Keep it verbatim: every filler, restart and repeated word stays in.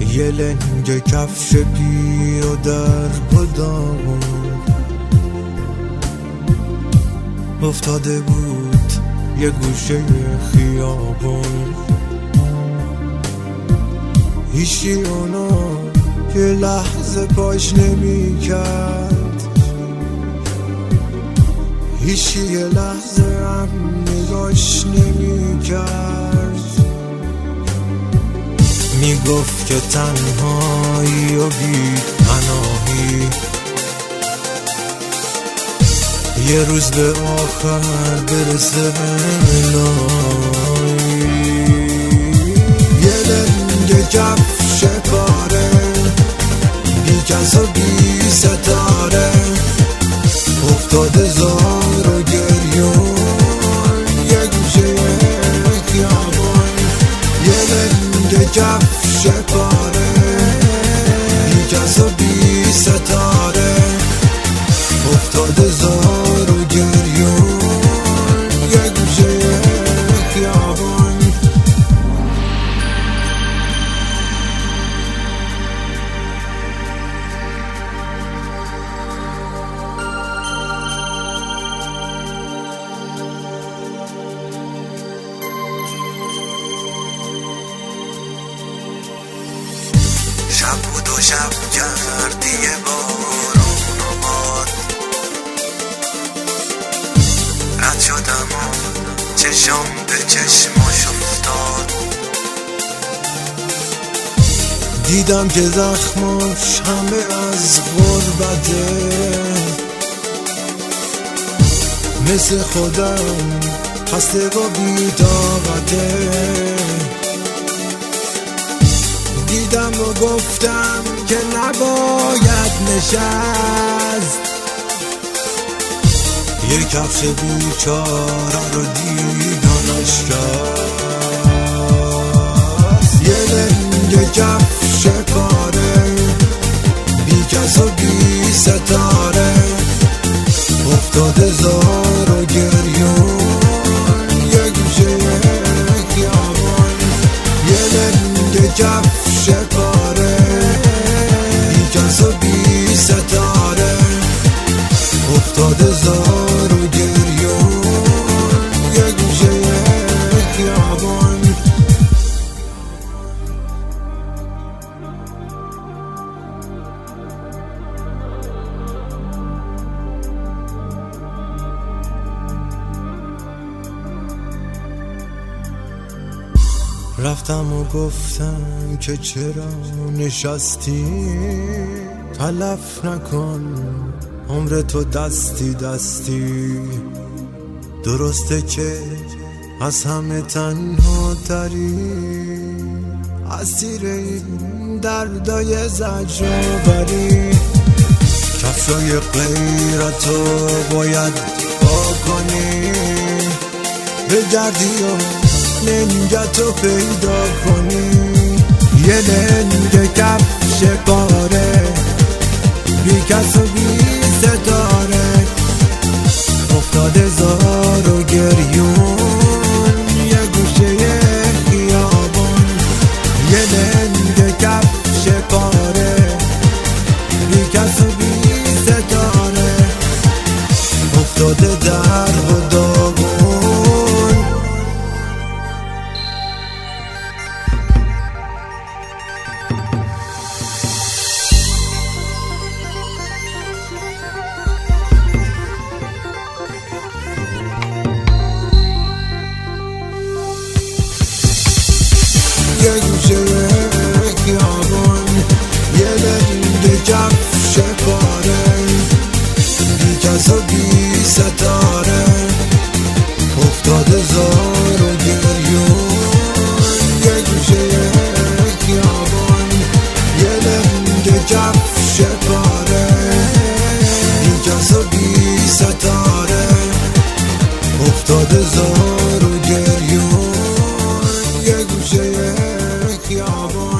یه لنگ کفش پیر و در پدامون افتاده بود یه گوشه خیابون. هیچی اونو یه لحظه پاش نمی کرد، هیچی یه لحظه هم نگاش نمی کرد. میگفت که تنهایی و بی پناهی یه روز به آخر برسه بلایی. یه لنگ کفش پاره بی کس و بی ستاره افتاده زار و گریون یه گوشه خیابون. یه لنگ کفش پاره بی کس و بی ستاره افتاده زار و گریون یه گوشه خیابون. شب بود و شب کردی بارون و باد، رد شدم و چشم به چشماش افتاد. دیدم که زخماش همه از غربته، مثل خودم خسته و بی‌طاقته. دیدم و گفتم که نباید نشست، یه کفش بیچاره رو دیدنش کرد. یه لنگ کفش پاره بی کس و بی ستاره افتاده زار و گریون یه گوشه خیابون. یه لنگ کفش پاره بی کس و بی ستاره افتاده زار و گریون یه گوشه خیابون. رفتم و گفتم که چرا نشستی، تلف نکن عمر تو دستی دستی. درسته که از همه تنها تری، اسیر این دردای زجرآوری. کفشای غیرتو باید پا کنی، بگردی و لنگتو پیدا کنی. یه لنگ کفش پاره بی کس و بی ستاره افتاده زار و گریون یه گوشه خیابون. یه لنگ کفش پاره بی کس و بی ستاره افتاده در و داغون. یه گوشه خیابون، یه لنگ کفش پاره بی کس و بی ستاره افتاده زار و گریون یه گوشه خیابون. یه لنگ کفش پاره بی کس و بی ستاره افتاده زار و گریون یه گوشه خیابون.